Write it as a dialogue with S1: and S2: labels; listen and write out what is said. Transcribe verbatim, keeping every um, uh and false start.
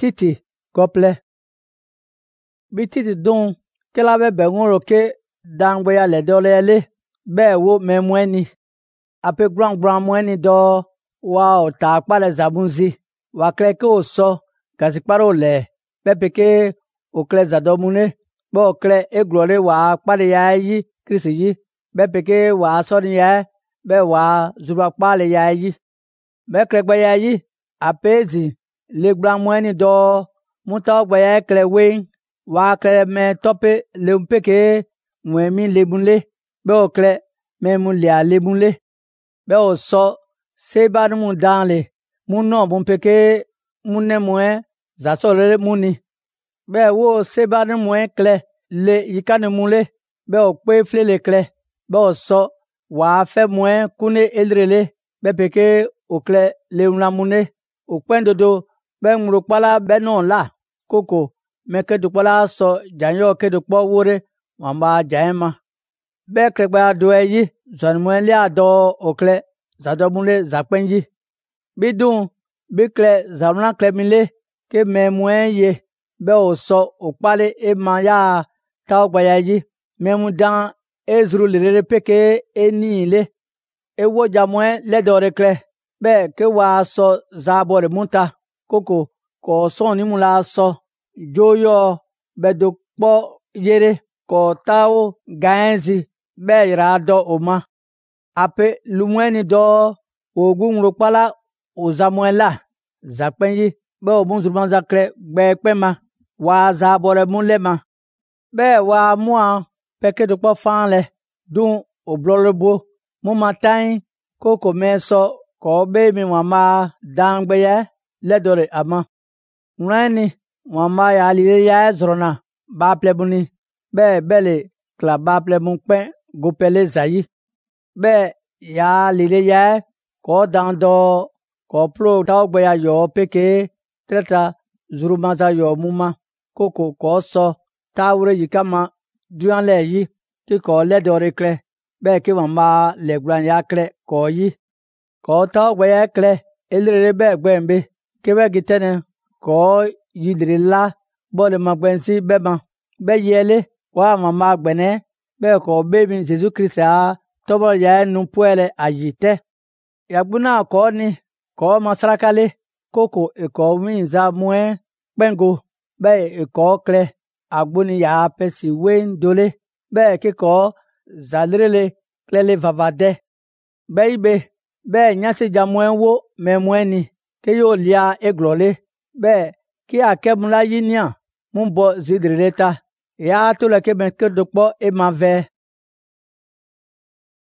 S1: Titi gople. Bi Titi don ke la be bengoro ke dangbe ya le dole le be wo memweni. Ape grand grand mweni do wa o ta kpale zabunzi. Wa kle ke o so gazikparo le be peke o kle zadomune. Be o kle e glore wa kpale ya yi Kristi yi. Be peke wa soni ya be wa zuba kpale ya yi. Be kle gbe ya yi apezi le grand mweni do muta gbe ya kle wen wa kle me tope le mpeke mwemi lebunle. Be o kle me mu lia lebunle. Be o so seba nu mu danle mu no mu peke mu ne mwen za so le muni. Be wo seba nu mwen kle le yikane mule. Be o kwe fle le kle. Be o so wa fe mwen kune elrele. Be peke o kle le unamune. O kwendodo be ngro pala be non la. Koko me ke du pala so janyo ke du po wore wamba jaema. Be kregba do yi zon mwen li ado o kle zado mule zakpenji. Bidun bi kle zamna kle mile ke me mwen ye. Be o so o pale e ma ya ta ogba ya yi. Me mu dan e zuru lirere peke e ni le. E wo jamwen le dore kle. Be ke wa so zabore munta. Koko ko son ni mula so. Joyo be do po yere ko tao gaenzi be ira do oma. Ape lumweni do ogun rokpala o zamuela zakpenyi be o munzurman zakre gbe pema wa zabore munlema. Be wa mua peke do po fanle dun o blorebo mu matain koko meso ko be mi mama dangbe ye ledore ama. Nweni mama ya lile ya ezrona ba plebuni. Be bele kla ba plebun pen gopele zayi. Be ya lile ya ko dando ko pro ta ogbe ya yo peke treta zurumaza yo muma. Koko ko so ta ure yikama duan le yi ki ko ledore kle. Be ki mama le gran ya kle ko yi. Ko ta ogbe ya kle elrere be gbembe. Kebe gitene ko yidri la bole magbensi beba. Be yele wa mama gbene be ko bebi Jesus Christ a tobo ya nu puele ayite. Yagbuna ko ni ko masrakale koko e ko winza mwen pengo. Be e ko kle agbuni ya pesi wen dole. Be ki ko zalrele klele vavade. Be ibe be nyasi jamwen wo me mweni ke yo lia eglole. Be ki akemula yinia mumbo zidreleta. Ya tole ke ben ke dokpo e ma ve.